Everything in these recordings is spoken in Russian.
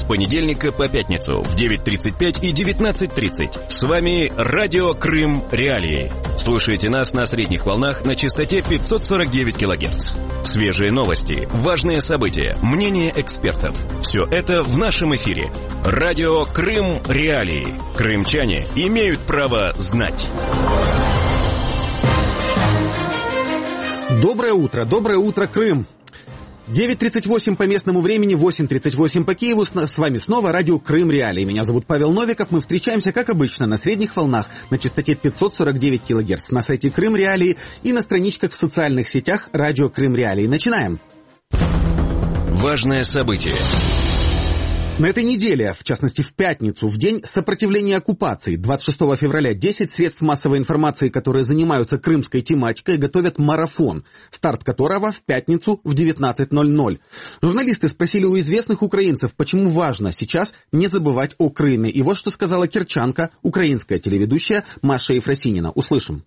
понедельника по пятницу в 9:35 и 19:30. С вами Радио Крым Реалии. Слушайте нас на средних волнах на частоте 549 кГц. Свежие новости, важные события, мнения экспертов. Все это в нашем эфире. Радио Крым Реалии. Крымчане имеют право знать. Доброе утро, Крым. 9:38 по местному времени, 8:38 по Киеву. С вами снова радио Крым Реалии. Меня зовут Павел Новиков. Мы встречаемся, как обычно, на средних волнах на частоте 549 кГц на сайте Крым Реалии и на страничках в социальных сетях радио Крым Реалии. Начинаем. Важное событие. На этой неделе, в частности в пятницу, в день сопротивления оккупации, 26 февраля, 10 средств массовой информации, которые занимаются крымской тематикой, готовят марафон, старт которого в пятницу в 19:00. Журналисты спросили у известных украинцев, почему важно сейчас не забывать о Крыме. И вот что сказала кирчанка, украинская телеведущая Маша Ефросинина. Услышим.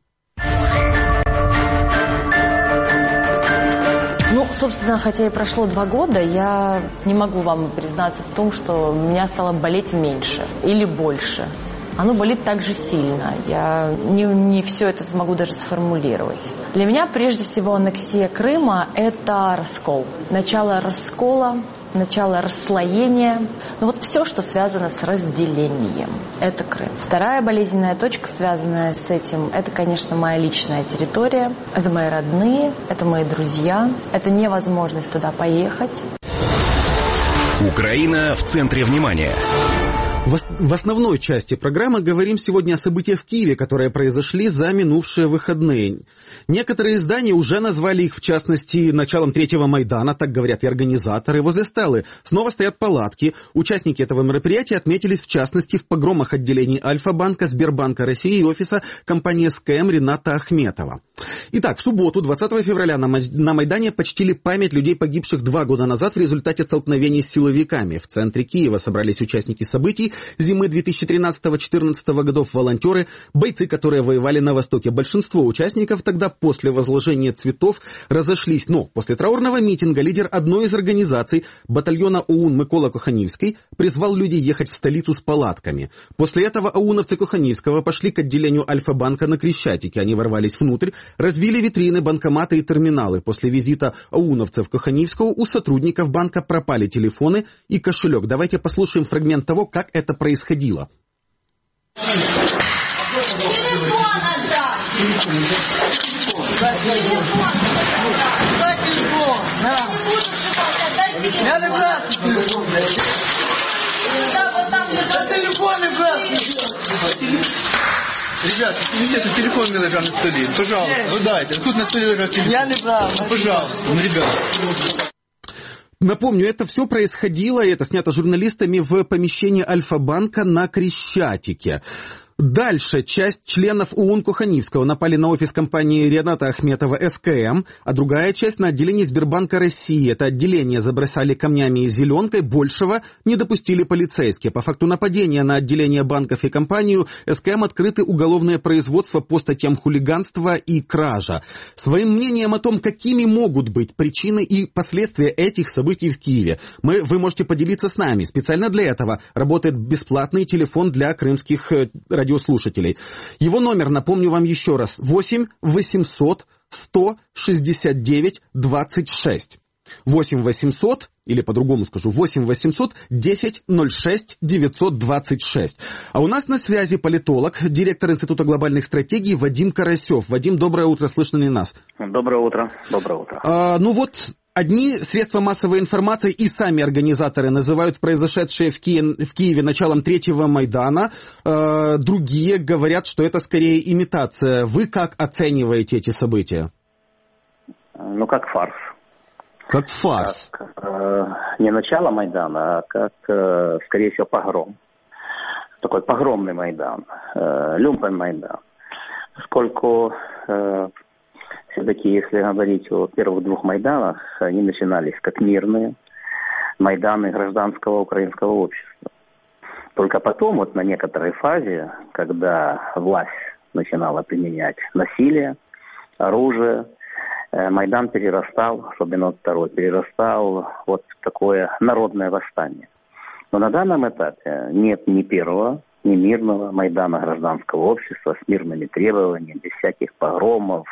Собственно, хотя и прошло 2 года, я не могу вам признаться в том, что меня стало болеть меньше или больше. Оно болит так же сильно. Я не все это смогу даже сформулировать. Для меня, прежде всего, аннексия Крыма – это раскол. Начало раскола, начало расслоения. Все, что связано с разделением – это Крым. Вторая болезненная точка, связанная с этим, это, конечно, моя личная территория. Это мои родные, это мои друзья. Это невозможность туда поехать. Украина в центре внимания. В основной части программы говорим сегодня о событиях в Киеве, которые произошли за минувшие выходные. Некоторые издания уже назвали их, в частности, началом третьего Майдана, так говорят и организаторы. Возле стелы снова стоят палатки. Участники этого мероприятия отметились, в частности, в погромах отделений Альфа-банка, Сбербанка России и офиса компании СКМ Рената Ахметова. Итак, в субботу, 20 февраля, на Майдане почтили память людей, погибших 2 года назад в результате столкновений с силовиками. В центре Киева собрались участники событий зимы 2013-2014 годов, волонтеры, бойцы, которые воевали на Востоке. Большинство участников тогда после возложения цветов разошлись. Но после траурного митинга лидер одной из организаций, батальона ОУН Микола Коханівський, призвал людей ехать в столицу с палатками. После этого ОУНовцы Коханівського пошли к отделению Альфа-банка на Крещатике. Они ворвались внутрь, разбили витрины, банкоматы и терминалы. После визита ОУНовцев Коханівського у сотрудников банка пропали телефоны и кошелек. Давайте послушаем фрагмент того, как это происходило. Телефон отдай! Ребята, тут телефон мне лежал на столе. Пожалуйста, вы дайте. Тут на столе лежал телефон. Я не брал. Пожалуйста, ребята. Напомню, это все происходило, и это снято журналистами в помещении Альфа-банка на Крещатике. Дальше часть членов ОУН Коханівського напали на офис компании Рената Ахметова СКМ, а другая часть на отделение Сбербанка России. Это отделение забросали камнями и зеленкой, большего не допустили полицейские. По факту нападения на отделение банков и компанию СКМ открыты уголовное производство по статьям хулиганства и кража. Своим мнением о том, какими могут быть причины и последствия этих событий в Киеве, вы можете поделиться с нами. Специально для этого работает бесплатный телефон для крымских радиослушателей. Его номер, напомню вам еще раз, 8 800 169 26. 8 800, или по-другому скажу, 8 800 10 06 926. А у нас на связи политолог, директор Института глобальных стратегий Вадим Карасев. Вадим, доброе утро, слышно ли нас? Доброе утро, доброе утро. Одни средства массовой информации и сами организаторы называют произошедшее в Киеве началом третьего Майдана, другие говорят, что это скорее имитация. Вы как оцениваете эти события? Как фарс. Как фарс? Не начало Майдана, а как, скорее всего, погром. Такой погромный Майдан, люмпен Майдан. Поскольку все-таки, если говорить о первых 2 Майданах, они начинались как мирные Майданы гражданского украинского общества. Только потом, на некоторой фазе, когда власть начинала применять насилие, оружие, Майдан перерастал, особенно второй, перерастал в такое народное восстание. Но на данном этапе нет ни первого, ни мирного Майдана гражданского общества с мирными требованиями, без всяких погромов,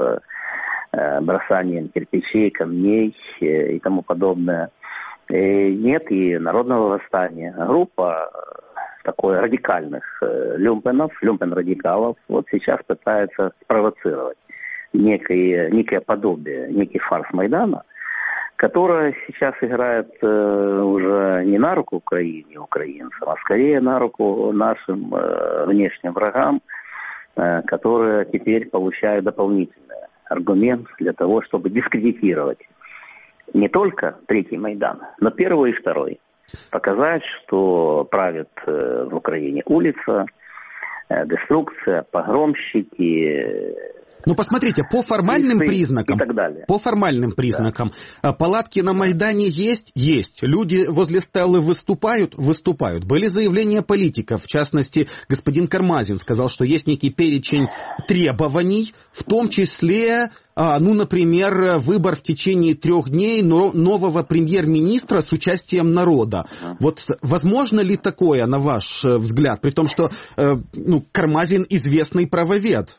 бросанием кирпичей, камней и тому подобное. И нет и народного восстания. Группа такой радикальных люмпенов, люмпен-радикалов вот сейчас пытается спровоцировать некое подобие, некий фарс Майдана, которая сейчас играет уже не на руку Украине и украинцам, а скорее на руку нашим внешним врагам, которые теперь получают дополнительный аргумент для того, чтобы дискредитировать не только третий Майдан, но первый и второй. Показать, что правит в Украине улица, деструкция, погромщики. Ну, посмотрите, по формальным признакам, и так далее. по формальным признакам, да. Палатки на Майдане есть? Есть. Люди возле стелы выступают? Выступают. Были заявления политиков, в частности, господин Кармазин сказал, что есть некий перечень требований, в том числе, например, выбор в течение 3 дней нового премьер-министра с участием народа. Вот возможно ли такое, на ваш взгляд, при том, что Кармазин известный правовед?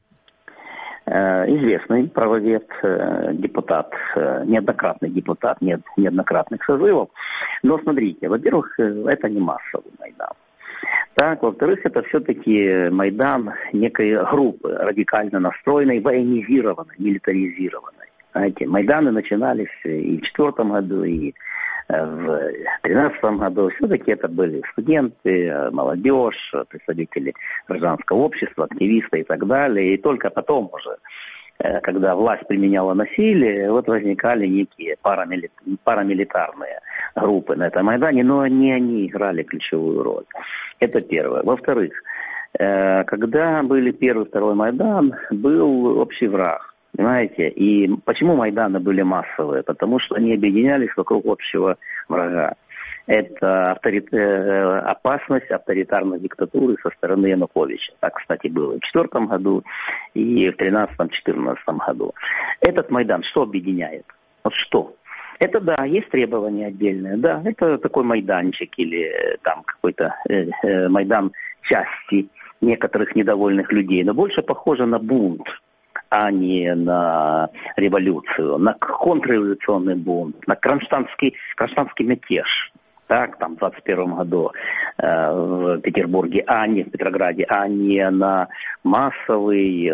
Известный правовед, депутат, неоднократный депутат, неоднократных созывов. Но смотрите, во-первых, это не массовый Майдан. Так, во-вторых, это все-таки Майдан некой группы, радикально настроенной, военизированной, милитаризированной. Знаете, Майданы начинались и в 2004 году, и в 2013 году. Все-таки это были студенты, молодежь, представители гражданского общества, активисты и так далее. И только потом уже, когда власть применяла насилие, вот возникали некие парамилитарные группы на этом Майдане, но не они играли ключевую роль. Это первое. Во-вторых, когда были первый и второй Майдан, был общий враг. Понимаете? И почему Майданы были массовые? Потому что они объединялись вокруг общего врага. Это опасность авторитарной диктатуры со стороны Януковича. Так, кстати, было и в 2004 году, и в 2013-2014 году. Этот Майдан что объединяет? Вот что? Это, да, есть требования отдельные, да, это такой майданчик или там какой-то Майдан части некоторых недовольных людей, но больше похоже на бунт, а не на революцию, на контрреволюционный бунт, на кронштадтский мятеж. Так, там в 21 году в Петербурге, в Петрограде, а не на массовую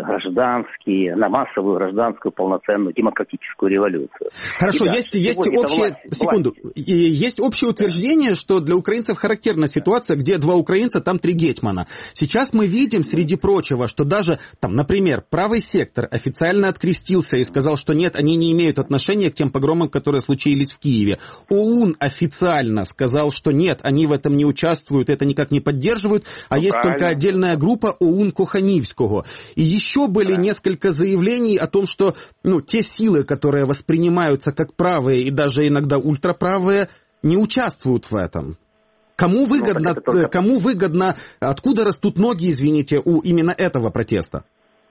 гражданскую полноценную демократическую революцию. Хорошо, есть общее утверждение, что для украинцев характерна ситуация, где 2 украинца, там 3 гетьмана. Сейчас мы видим, среди прочего, что даже, там, например, правый сектор официально открестился и сказал, что нет, они не имеют отношения к тем погромам, которые случились в Киеве. ОУН официально сказал, что нет, они в этом не участвуют, это никак не поддерживают, а есть только отдельная группа ОУН Коханівського. И еще были несколько заявлений о том, что те силы, которые воспринимаются как правые и даже иногда ультраправые, не участвуют в этом. Кому выгодно, откуда растут ноги, извините, у именно этого протеста?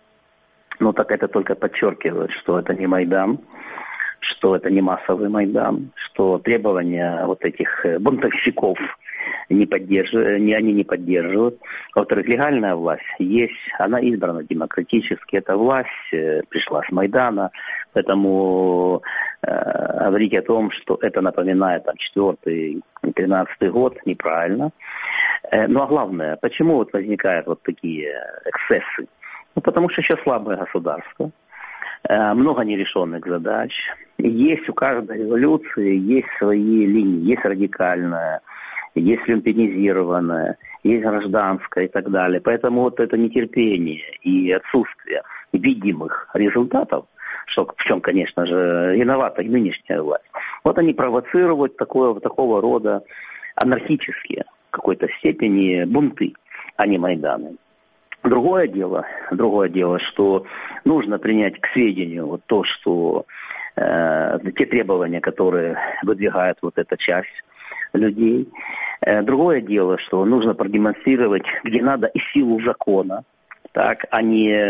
Так это только подчеркивает, что это не Майдан, что это не массовый Майдан, что требования вот этих бунтовщиков они не поддерживают. Во-вторых, легальная власть есть, она избрана демократически, эта власть пришла с Майдана, поэтому говорить о том, что это напоминает 2004-2013 год, неправильно. Ну а главное, почему вот возникают вот такие эксцессы? Потому что еще слабое государство. Много нерешенных задач. Есть у каждой революции есть свои линии. Есть радикальная, есть люмпинизированная, есть гражданская и так далее. Поэтому вот это нетерпение и отсутствие видимых результатов, что в чем, конечно же, виновата и нынешняя власть, вот они провоцируют такого рода анархические в какой-то степени бунты, а не Майданы. Другое дело, что нужно принять к сведению вот то, что те требования, которые выдвигает вот эта часть людей. Другое дело, что нужно продемонстрировать, где надо, и силу закона, так, а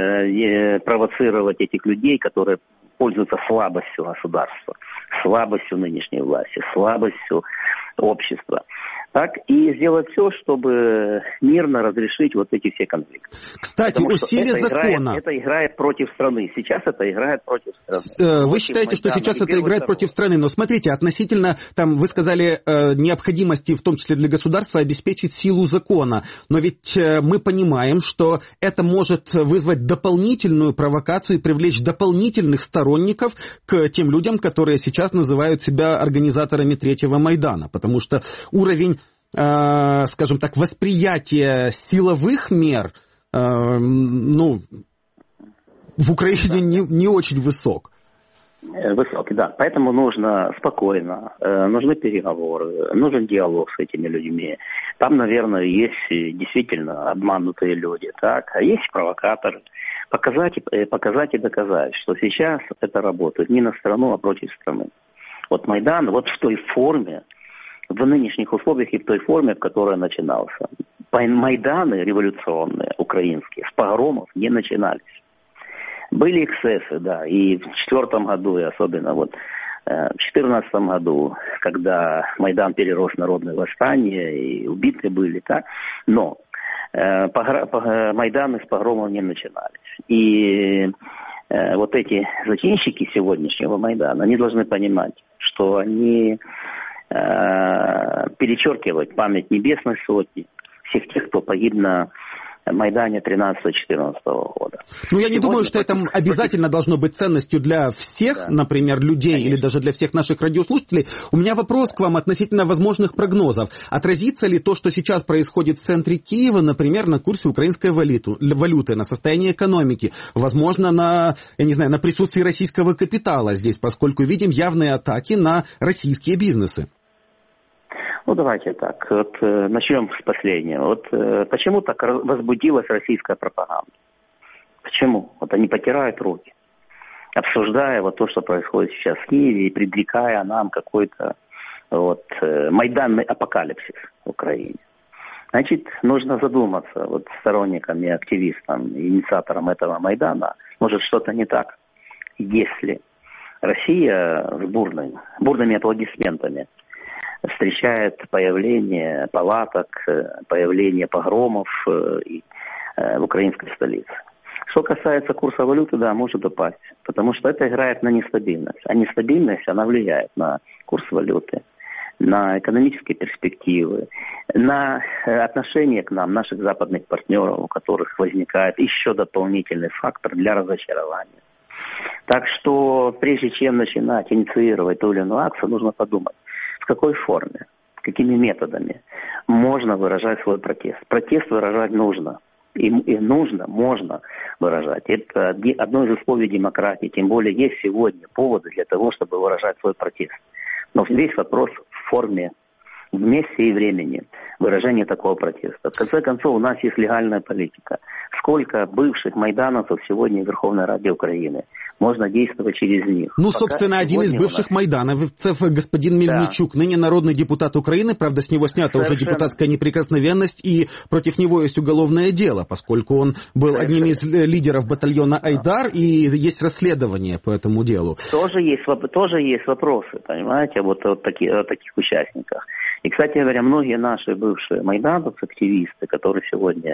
не провоцировать этих людей, которые пользуются слабостью государства, слабостью нынешней власти, слабостью общества. так, и сделать все, чтобы мирно разрешить вот эти все конфликты. Кстати, о силе закона. Это играет против страны. Сейчас это играет против страны. Вы считаете, что сейчас это играет против страны, но смотрите, относительно, там, вы сказали, необходимости, в том числе для государства, обеспечить силу закона, но ведь мы понимаем, что это может вызвать дополнительную провокацию и привлечь дополнительных сторонников к тем людям, которые сейчас называют себя организаторами Третьего Майдана, потому что уровень, скажем так, восприятия силовых мер, в Украине не очень высок. Высокий, да. Поэтому нужно спокойно, нужны переговоры, нужен диалог с этими людьми. Там, наверное, есть действительно обманутые люди, так, а есть провокаторы. Показать и доказать, что сейчас это работает не на страну, а против страны. Вот Майдан вот в той форме, в нынешних условиях и в той форме, в которой начинался. Майданы революционные, украинские, с погромов не начинались. Были эксцессы, да, и в 2004 году, и особенно вот в 2014 году, когда Майдан перерос в народное восстание, и убиты были, так, но Майданы с погромов не начинались. И вот эти зачинщики сегодняшнего Майдана, они должны понимать, что они перечеркивают память Небесной Сотни, всех тех, кто погиб на Майдане 13-14 года. Ну, я не думаю, что это обязательно должно быть ценностью для всех, например, людей, конечно, или даже для всех наших радиослушателей. У меня вопрос к вам относительно возможных прогнозов. Отразится ли то, что сейчас происходит в центре Киева, например, на курсе украинской валюты, на состоянии экономики, возможно, на присутствии российского капитала здесь, поскольку видим явные атаки на российские бизнесы? Ну, давайте так. Вот начнем с последнего. Вот почему так возбудилась российская пропаганда? Почему? Вот они потирают руки, обсуждая вот то, что происходит сейчас в Киеве, и предрекая нам какой-то майданный апокалипсис в Украине. Значит, нужно задуматься вот сторонникам и активистам, и инициаторам этого Майдана, может, что-то не так, если Россия с бурными аплодисментами встречает появление палаток, появление погромов в украинской столице. Что касается курса валюты, да, может упасть, потому что это играет на нестабильность. А нестабильность, она влияет на курс валюты, на экономические перспективы, на отношение к нам, наших западных партнеров, у которых возникает еще дополнительный фактор для разочарования. Так что прежде чем начинать инициировать ту или иную акцию, нужно подумать, в какой форме, какими методами можно выражать свой протест. Протест выражать нужно. И можно выражать. Это одно из условий демократии. Тем более есть сегодня поводы для того, чтобы выражать свой протест. Но весь вопрос в форме, в месте и времени выражения такого протеста. В конце концов, у нас есть легальная политика. Сколько бывших майдановцев сегодня в Верховной Раде Украины? Можно действовать через них. Ну, собственно, один из бывших майдановцев, господин Мельничук, ныне народный депутат Украины, правда, с него снята уже депутатская неприкосновенность, и против него есть уголовное дело, поскольку он был одним из лидеров батальона «Айдар», и есть расследование по этому делу. Тоже есть вопросы, понимаете, вот о таких участниках. И, кстати говоря, многие наши бывшие майдановцы, активисты, которые сегодня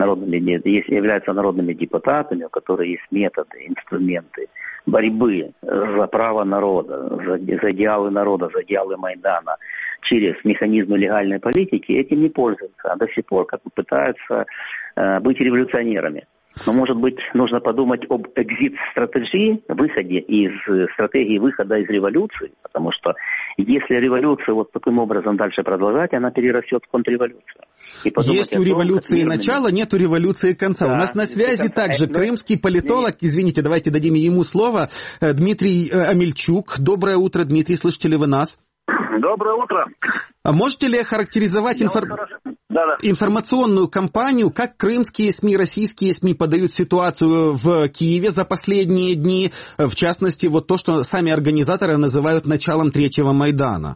являются народными депутатами, у которых есть методы, инструменты борьбы за право народа, за идеалы народа, за идеалы Майдана через механизмы легальной политики, этим не пользуются, а до сих пор как бы пытаются быть революционерами. Но, может быть, нужно подумать об экзит-стратегии, выходе из стратегии выхода из революции, потому что если революция вот таким образом дальше продолжать, она перерастет в контрреволюцию. Есть у революции начало, нет у революции конца. Да, у нас на связи также крымский политолог, извините, давайте дадим ему слово, Дмитрий Амельчук. Доброе утро, Дмитрий, слышите ли вы нас? Доброе утро. А можете ли охарактеризовать информационную кампанию, как крымские СМИ, российские СМИ подают ситуацию в Киеве за последние дни, в частности, вот то, что сами организаторы называют началом Третьего Майдана?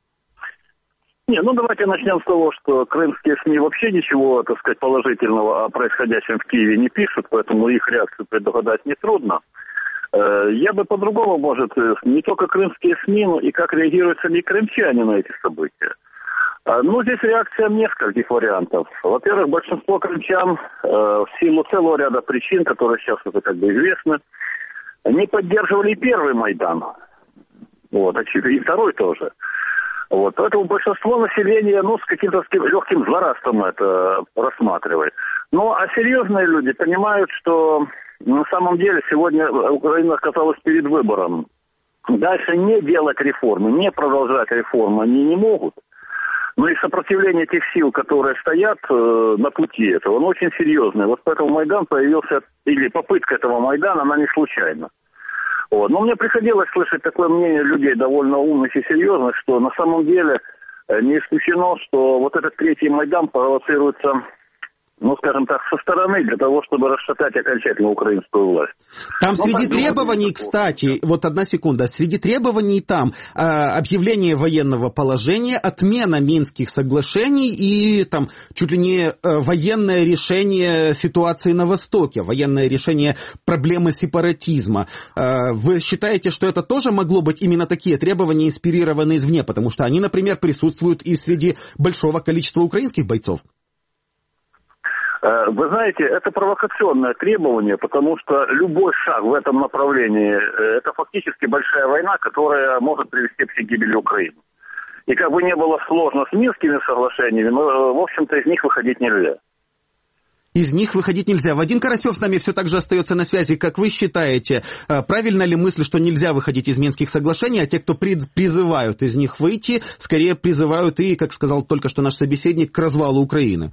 Давайте начнем с того, что крымские СМИ вообще ничего, так сказать, положительного о происходящем в Киеве не пишут, поэтому их реакцию предугадать нетрудно. Я бы по-другому, может, не только крымские СМИ, но и как реагируют сами крымчане на эти события. Ну, здесь реакция нескольких вариантов. Во-первых, большинство крымчан в силу целого ряда причин, которые сейчас уже как бы известны, не поддерживали первый Майдан. Вот, и второй тоже. Вот, поэтому большинство населения, с каким-то легким злорадством это рассматривает. Ну, а серьезные люди понимают, что на самом деле сегодня Украина оказалась перед выбором. Дальше не делать реформы, не продолжать реформы они не могут. Но и сопротивление тех сил, которые стоят на пути этого, оно очень серьезное. Вот поэтому Майдан появился, или попытка этого Майдана, она не случайна. Вот. Но мне приходилось слышать такое мнение людей довольно умных и серьезных, что на самом деле не исключено, что вот этот третий Майдан провоцируется, скажем так, со стороны для того, чтобы расшатать окончательно украинскую власть. Там среди требований, кстати, вот одна секунда, среди требований там объявление военного положения, отмена Минских соглашений и там чуть ли не военное решение ситуации на Востоке, военное решение проблемы сепаратизма. Вы считаете, что это тоже могло быть именно такие требования, инспирированные извне, потому что они, например, присутствуют и среди большого количества украинских бойцов? Вы знаете, это провокационное требование, потому что любой шаг в этом направлении – это фактически большая война, которая может привести к гибели Украины. И как бы не было сложно с Минскими соглашениями, но, в общем-то, из них выходить нельзя. Из них выходить нельзя. Вадим Карасев с нами все так же остается на связи. Как вы считаете, правильно ли мысль, что нельзя выходить из Минских соглашений, а те, кто призывают из них выйти, скорее призывают и, как сказал только что наш собеседник, к развалу Украины?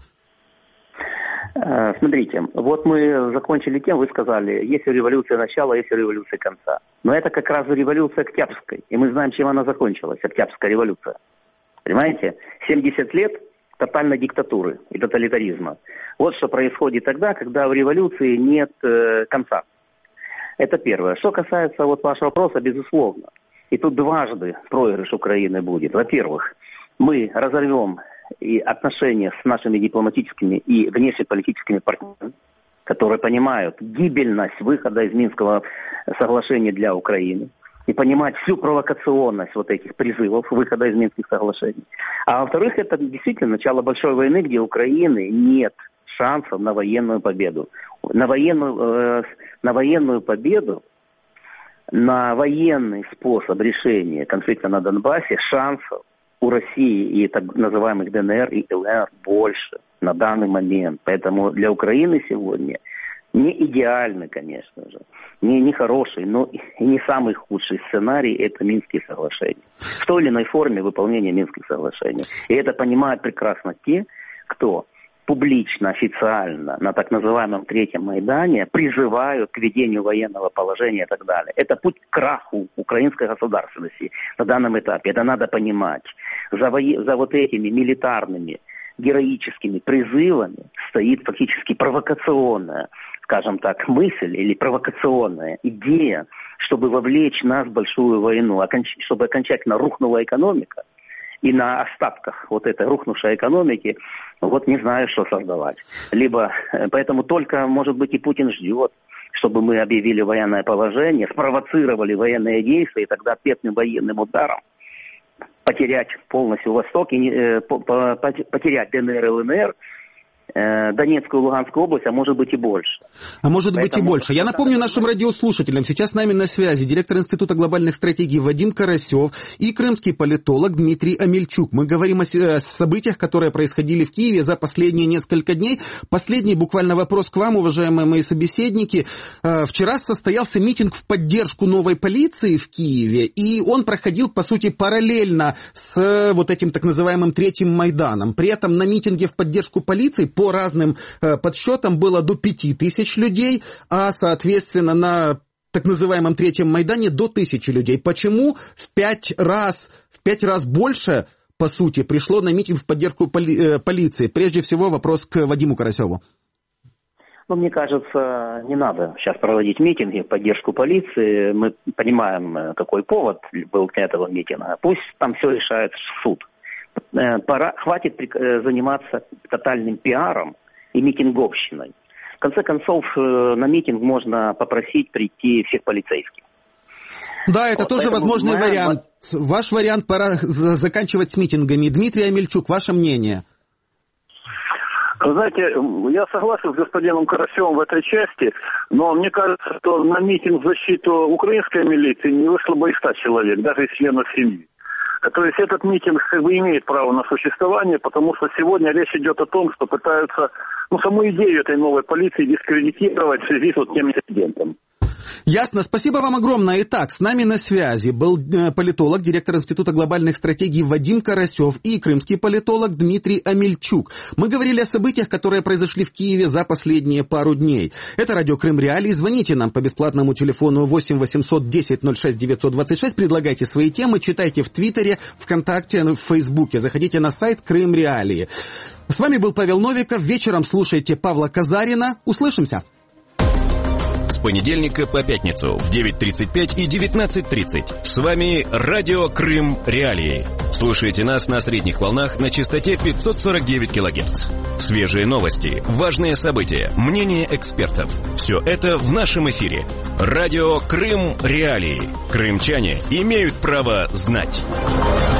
Смотрите, вот мы закончили тем, вы сказали, есть революция начала, есть революция конца. Но это как раз революция Октябрьская, и мы знаем, чем она закончилась, Октябрьская революция. Понимаете? 70 лет тотальной диктатуры и тоталитаризма. Вот что происходит тогда, когда в революции нет конца. Это первое. Что касается вот вашего вопроса, безусловно. И тут дважды проигрыш Украины будет. Во-первых, мы разорвем и отношения с нашими дипломатическими и внешнеполитическими партнерами, которые понимают гибельность выхода из Минского соглашения для Украины и понимать всю провокационность вот этих призывов выхода из Минских соглашений. А во-вторых, это действительно начало большой войны, где у Украины нет шансов на военную победу. На военную победу, на военный способ решения конфликта на Донбассе шансов у России и так называемых ДНР и ЛНР больше на данный момент. Поэтому для Украины сегодня не идеальный, конечно же, не хороший, но и не самый худший сценарий – это Минские соглашения. В той или иной форме выполнения Минских соглашений. И это понимают прекрасно те, кто публично, официально на так называемом Третьем Майдане призывают к введению военного положения и так далее. Это путь к краху украинской государственности на данном этапе. Это надо понимать. За вот этими милитарными, героическими призывами стоит фактически провокационная, скажем так, мысль или провокационная идея, чтобы вовлечь нас в большую войну, чтобы окончательно рухнула экономика. И на остатках вот этой рухнувшей экономики, вот не знаю, что создавать. Поэтому только, может быть, и Путин ждет, чтобы мы объявили военное положение, спровоцировали военные действия, и тогда ответным военным ударом потерять полностью Восток, потерять ДНР и ЛНР, Донецкую и Луганскую область, а может быть и больше. А может быть и больше. Я напомню нашим радиослушателям, сейчас с нами на связи директор Института глобальных стратегий Вадим Карасев и крымский политолог Дмитрий Амельчук. Мы говорим о событиях, которые происходили в Киеве за последние несколько дней. Последний буквально вопрос к вам, уважаемые мои собеседники. Вчера состоялся митинг в поддержку новой полиции в Киеве, и он проходил, по сути, параллельно с вот этим так называемым Третьим Майданом. При этом на митинге в поддержку полиции по разным подсчетам было до 5000 людей, а, соответственно, на так называемом Третьем Майдане до 1000 людей. Почему в 5 раз больше, по сути, пришло на митинг в поддержку полиции? Прежде всего, вопрос к Вадиму Карасеву. Мне кажется, не надо сейчас проводить митинги в поддержку полиции. Мы понимаем, какой повод был для этого митинга. Пусть там все решает суд. Хватит заниматься тотальным пиаром и митинговщиной. В конце концов, на митинг можно попросить прийти всех полицейских. Да, это тоже возможный вариант. Ваш вариант, пора заканчивать с митингами. Дмитрий Амельчук, ваше мнение? Вы знаете, я согласен с господином Карасевым в этой части, но мне кажется, что на митинг в защиту украинской милиции не вышло бы и 100 человек, даже из членов семьи. То есть этот митинг как бы имеет право на существование, потому что сегодня речь идет о том, что пытаются саму идею этой новой полиции дискредитировать в связи с вот тем инцидентом. Ясно. Спасибо вам огромное. Итак, с нами на связи был политолог, директор Института глобальных стратегий Вадим Карасев и крымский политолог Дмитрий Амельчук. Мы говорили о событиях, которые произошли в Киеве за последние пару дней. Это радио Крым Реалии. Звоните нам по бесплатному телефону 8 800 10 06 926. Предлагайте свои темы, читайте в Твиттере, ВКонтакте, в Фейсбуке. Заходите на сайт Крым Реалии. С вами был Павел Новиков. Вечером слушайте Павла Казарина. Услышимся. С понедельника по пятницу в 9:35 и 19:30. С вами радио Крым Реалии. Слушайте нас на средних волнах на частоте 549 кГц. Свежие новости, важные события, мнения экспертов. Все это в нашем эфире. Радио Крым Реалии. Крымчане имеют право знать.